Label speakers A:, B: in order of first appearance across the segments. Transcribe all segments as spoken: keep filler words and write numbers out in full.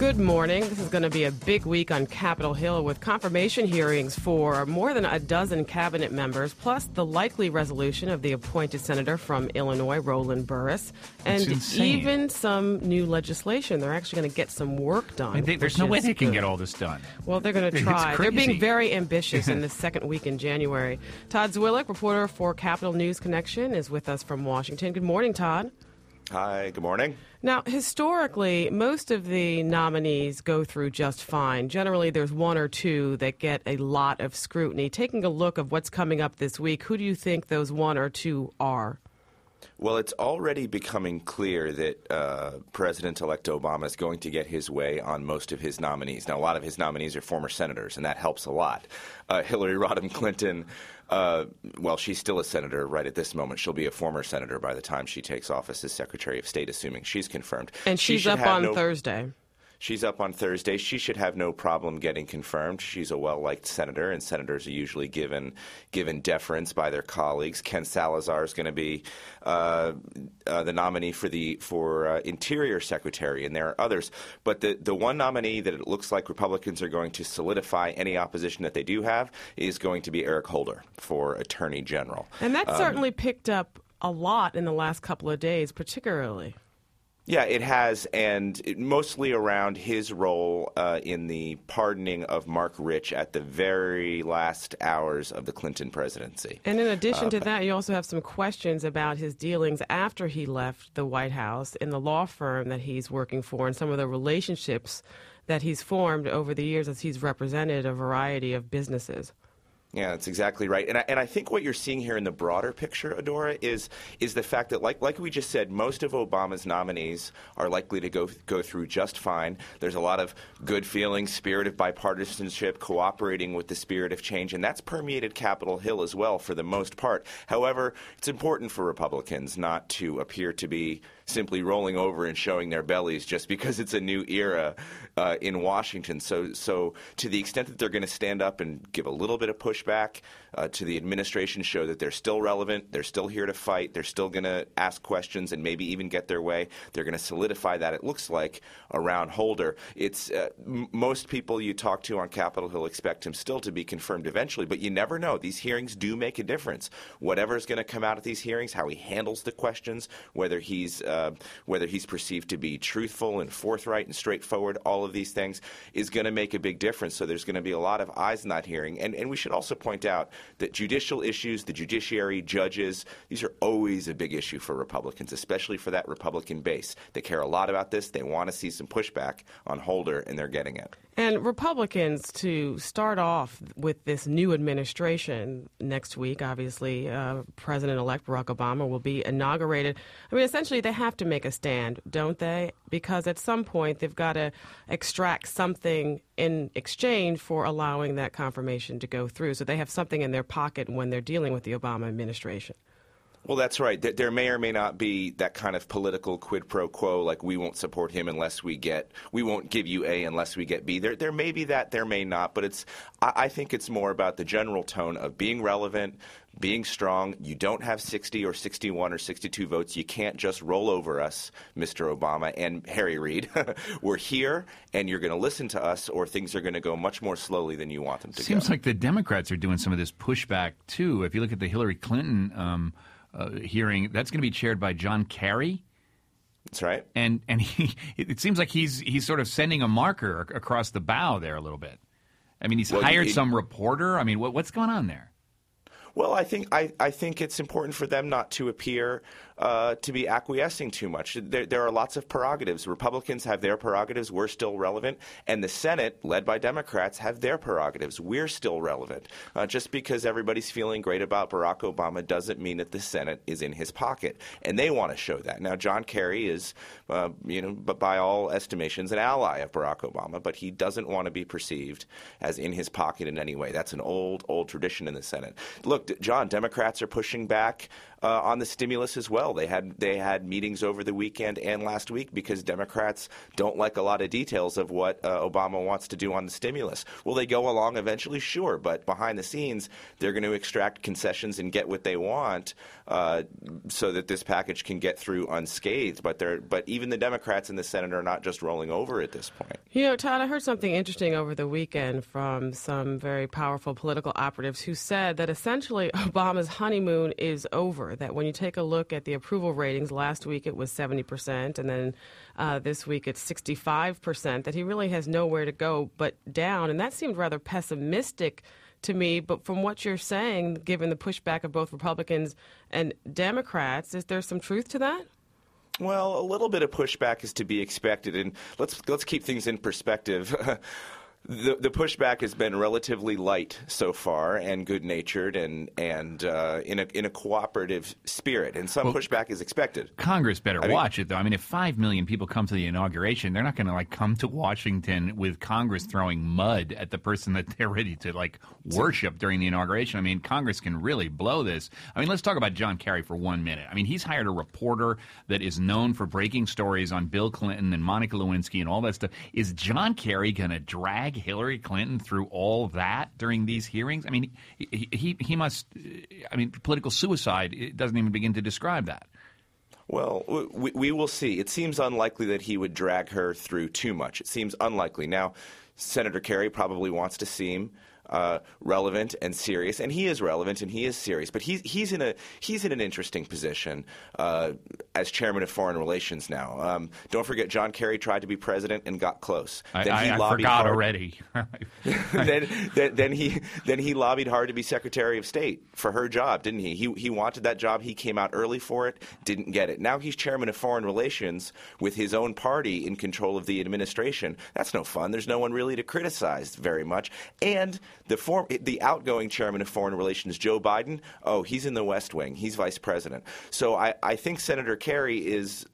A: Good morning. This is going to be a big week on Capitol Hill with confirmation hearings for more than a dozen cabinet members, plus the likely resolution of the appointed senator from Illinois, Roland Burris, and even some new legislation. They're actually going to get some work done.
B: I mean, they, there's no way they can good. get all this done.
A: Well, they're going to try. They're being very ambitious in the second week in January. Todd Zwillich, reporter for Capitol News Connection, is with us from Washington. Good morning, Todd.
C: Hi, good morning.
A: Now, historically, most of the nominees go through just fine. Generally, there's one or two that get a lot of scrutiny. Taking a look of what's coming up this week, who do you think those one or two are?
C: Well, it's already becoming clear that uh, President-elect Obama is going to get his way on most of his nominees. Now, a lot of his nominees are former senators, and that helps a lot. Uh, Hillary Rodham Clinton, uh, well, she's still a senator right at this moment. She'll be a former senator by the time she takes office as Secretary of State, assuming she's confirmed.
A: And she's
C: she
A: up on
C: no-
A: Thursday.
C: She's up on Thursday. She should have no problem getting confirmed. She's a well-liked senator, and senators are usually given given deference by their colleagues. Ken Salazar is going to be uh, uh, the nominee for the for uh, Interior Secretary, and there are others. But the, the one nominee that it looks like Republicans are going to solidify any opposition that they do have is going to be Eric Holder for Attorney General.
A: And that
C: um,
A: certainly picked up a lot in the last couple of days, particularly.
C: Yeah, it has, and it, mostly around his role uh, in the pardoning of Mark Rich at the very last hours of the Clinton presidency.
A: And in addition
C: uh,
A: to that, you also have some questions about his dealings after he left the White House in the law firm that he's working for and some of the relationships that he's formed over the years as he's represented a variety of businesses.
C: Yeah, that's exactly right. And I, and I think what you're seeing here in the broader picture, Adora, is is the fact that, like like we just said, most of Obama's nominees are likely to go go through just fine. There's a lot of good feeling, spirit of bipartisanship, cooperating with the spirit of change, and that's permeated Capitol Hill as well for the most part. However, it's important for Republicans not to appear to be simply rolling over and showing their bellies just because it's a new era uh, in Washington. So, so to the extent that they're going to stand up and give a little bit of pushback uh, to the administration, show that they're still relevant, they're still here to fight, they're still going to ask questions and maybe even get their way, they're going to solidify that, it looks like, around Holder. It's uh, m- most people you talk to on Capitol Hill expect him still to be confirmed eventually, but you never know. These hearings do make a difference. Whatever's going to come out of these hearings, how he handles the questions, whether he's uh, Uh, whether he's perceived to be truthful and forthright and straightforward, all of these things is going to make a big difference. So there's going to be a lot of eyes in that hearing. And, and we should also point out that judicial issues, the judiciary, judges, these are always a big issue for Republicans, especially for that Republican base. They care a lot about this. They want to see some pushback on Holder, and they're getting it.
A: And Republicans, to start off with this new administration next week, obviously, uh, President-elect Barack Obama will be inaugurated. I mean, essentially, they have to make a stand, don't they? Because at some point, they've got to extract something in exchange for allowing that confirmation to go through. So they have something in their pocket when they're dealing with the Obama administration.
C: Well, that's right. There may or may not be that kind of political quid pro quo, like we won't support him unless we get, we won't give you A unless we get B. There, there may be that, there may not, but it's, I, I think it's more about the general tone of being relevant, being strong. You don't have sixty or sixty-one or sixty-two votes. You can't just roll over us, Mister Obama and Harry Reid. We're here, and you're going to listen to us, or things are going to go much more slowly than you want them to
B: Seems
C: go.
B: Seems like the Democrats are doing some of this pushback, too. If you look at the Hillary Clinton um, uh, hearing, that's going to be chaired by John Kerry.
C: That's right.
B: And and he, it seems like he's he's sort of sending a marker across the bow there a little bit. I mean, he's well, hired it, some reporter. I mean, what, what's going on there?
C: Well, I think I, I think it's important for them not to appear uh, to be acquiescing too much. There, there are lots of prerogatives. Republicans have their prerogatives. We're still relevant. And the Senate, led by Democrats, have their prerogatives. We're still relevant. Uh, just because everybody's feeling great about Barack Obama doesn't mean that the Senate is in his pocket. And they want to show that. Now, John Kerry is, uh, you know, but by all estimations, an ally of Barack Obama, but he doesn't want to be perceived as in his pocket in any way. That's an old, old tradition in the Senate. Look, John, Democrats are pushing back uh, on the stimulus as well. well. They had they had meetings over the weekend and last week because Democrats don't like a lot of details of what uh, Obama wants to do on the stimulus. Will they go along eventually? Sure, but behind the scenes, they're going to extract concessions and get what they want uh, so that this package can get through unscathed. But they're but even the Democrats in the Senate are not just rolling over at this point.
A: You know, Todd, I heard something interesting over the weekend from some very powerful political operatives who said that essentially Obama's honeymoon is over, that when you take a look at the approval ratings, last week it was seventy percent, and then uh, this week it's sixty-five percent, that he really has nowhere to go but down. And that seemed rather pessimistic to me. But from what you're saying, given the pushback of both Republicans and Democrats, is there some truth to that?
C: Well, a little bit of pushback is to be expected, and let's let's keep things in perspective. The, the pushback has been relatively light so far and good-natured and and uh, in a in a cooperative spirit, and some well, pushback is expected.
B: Congress better
C: I
B: watch
C: mean,
B: it, though. I mean, if five million people come to the inauguration, they're not going to like come to Washington with Congress throwing mud at the person that they're ready to like worship during the inauguration. I mean, Congress can really blow this. I mean, let's talk about John Kerry for one minute. I mean, he's hired a reporter that is known for breaking stories on Bill Clinton and Monica Lewinsky and all that stuff. Is John Kerry going to drag Hillary Clinton through all that during these hearings? I mean, he, he he must, I mean, political suicide, it doesn't even begin to describe that.
C: Well, we, we will see. It seems unlikely that he would drag her through too much. It seems unlikely. Now, Senator Kerry probably wants to seem Uh, relevant and serious, and he is relevant and he is serious. But he's he's in a he's in an interesting position uh, as chairman of Foreign Relations now. Um, don't forget, John Kerry tried to be president and got close.
B: I,
C: then he
B: I, I
C: lobbied
B: forgot
C: hard.
B: already.
C: then, then then he then he lobbied hard to be Secretary of State for her job, didn't he? He he wanted that job. He came out early for it, didn't get it. Now he's chairman of Foreign Relations with his own party in control of the administration. That's no fun. There's no one really to criticize very much. And The, form, the outgoing chairman of Foreign Relations, Joe Biden, oh, he's in the West Wing. He's vice president. So I, I think Senator Kerry is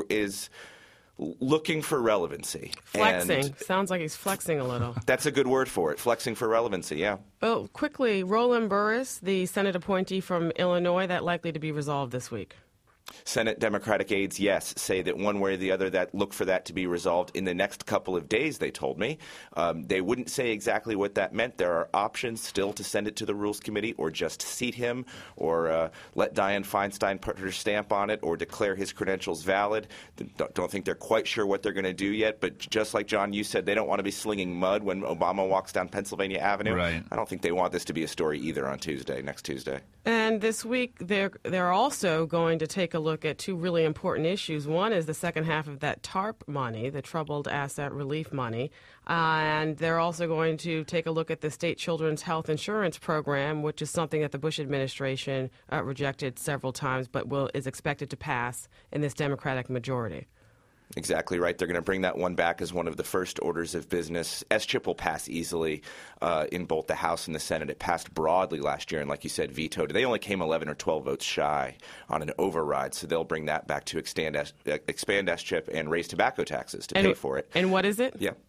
C: is looking for relevancy.
A: Flexing.
C: And
A: sounds like he's flexing a little.
C: That's a good word for it, flexing for relevancy, yeah.
A: Oh, quickly, Roland Burris, the Senate appointee from Illinois, that likely to be resolved this week.
C: Senate Democratic aides, yes, say that one way or the other that look for that to be resolved in the next couple of days, they told me. Um, they wouldn't say exactly what that meant. There are options still to send it to the Rules Committee or just seat him or uh, let Dianne Feinstein put her stamp on it or declare his credentials valid. Don't, don't think they're quite sure what they're going to do yet, but just like, John, you said, they don't want to be slinging mud when Obama walks down Pennsylvania Avenue.
B: Right.
C: I don't think they want this to be a story either on Tuesday, next Tuesday.
A: And this week, they're, they're also going to take a look at two really important issues. One is the second half of that TARP money, the Troubled Asset Relief money. Uh, and they're also going to take a look at the state children's health insurance program, which is something that the Bush administration uh, rejected several times, but will is expected to pass in this Democratic majority.
C: Exactly right. They're going to bring that one back as one of the first orders of business. S chip will pass easily uh, in both the House and the Senate. It passed broadly last year and, like you said, vetoed. They only came eleven or twelve votes shy on an override, so they'll bring that back to expand S- expand S chip and raise tobacco taxes to
A: and,
C: pay for it.
A: And what is it?
C: Yeah.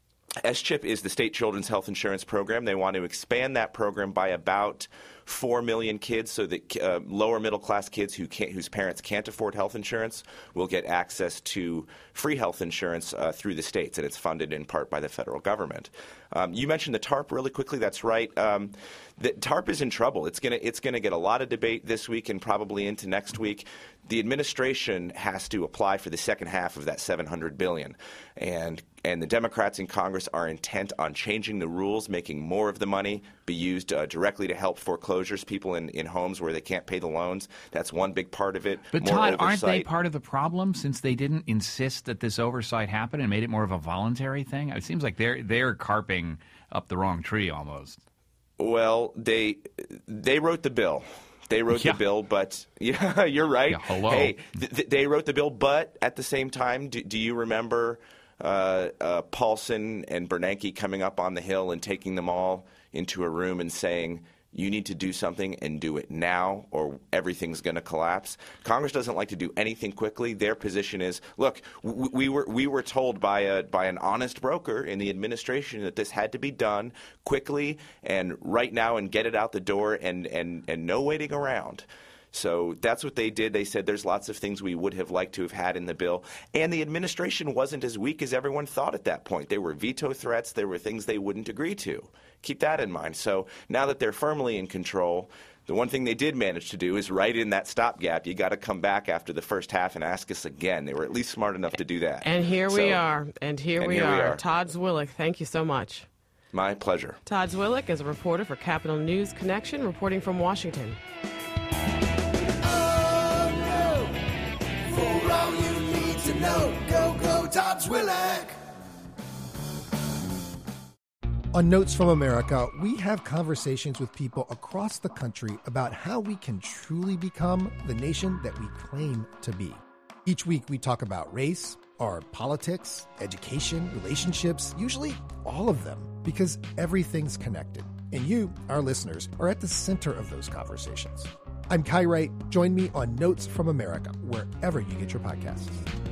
C: S chip is the state children's health insurance program. They want to expand that program by about four million kids so that uh, lower middle class kids who can't, whose parents can't afford health insurance will get access to free health insurance uh, through the states, and it's funded in part by the federal government. Um, you mentioned the TARP really quickly. That's right. Um, the TARP is in trouble. It's going to it's going to get a lot of debate this week and probably into next week. The administration has to apply for the second half of that seven hundred billion dollars, and and the Democrats in Congress are intent on changing the rules, making more of the money be used uh, directly to help foreclosures, people in, in homes where they can't pay the loans. That's one big part of it.
B: But
C: more
B: Todd,
C: oversight.
B: aren't they part of the problem since they didn't insist that this oversight happen and made it more of a voluntary thing? It seems like they're they're carping up the wrong tree almost.
C: Well, they they wrote the bill. They wrote
B: yeah.
C: the bill, but yeah, you're right.
B: Yeah, hello.
C: Hey, th- th- they wrote the bill, but at the same time, do, do you remember uh, uh, Paulson and Bernanke coming up on the Hill and taking them all into a room and saying, you need to do something and do it now or everything's going to collapse? Congress doesn't like to do anything quickly. Their position is, look, we, we were we were told by a by an honest broker in the administration that this had to be done quickly and right now and get it out the door and, and, and no waiting around. So that's what they did. They said there's lots of things we would have liked to have had in the bill. And the administration wasn't as weak as everyone thought at that point. There were veto threats. There were things they wouldn't agree to. Keep that in mind. So now that they're firmly in control, the one thing they did manage to do is write in that stopgap. You got to come back after the first half and ask us again. They were at least smart enough to do that.
A: And here
C: so,
A: we are. And here,
C: and
A: we,
C: here
A: are.
C: we are.
A: Todd Zwillich, thank you so much.
C: My pleasure.
A: Todd Zwillich is a reporter for Capital News Connection, reporting from Washington.
D: Oh, no. For all you need to know, go, go, Todd Zwillich.
E: On Notes from America, we have conversations with people across the country about how we can truly become the nation that we claim to be. Each week, we talk about race, our politics, education, relationships, usually all of them, because everything's connected. And you, our listeners, are at the center of those conversations. I'm Kai Wright. Join me on Notes from America, wherever you get your podcasts.